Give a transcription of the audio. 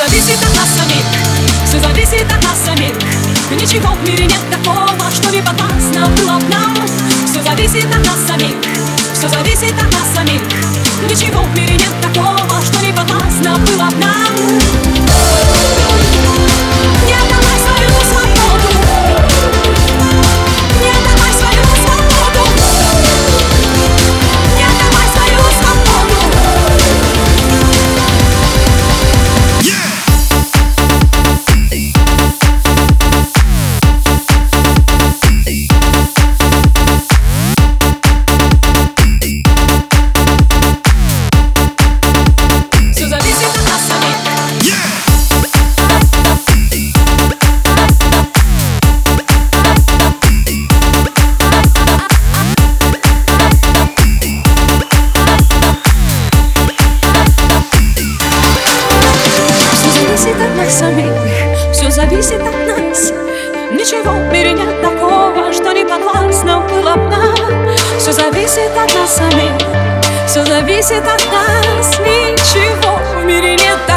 зависит от нас самих, все зависит от нас самих. Ничего в мире нет такого, что не подвластно было б нам. Все зависит от нас самих, все зависит от нас самих. Ничего в мире нет такого, что не подвластно было б нам. Не отдавай свою свободу, не отдавай свою свободу, не отдавай свою свободу. Все зависит от нас самих. Все зависит от нас. Ничего в мире нет такого, что не подвластно было б нам. Все зависит от нас самих, все зависит от нас. Ничего в мире нет такого.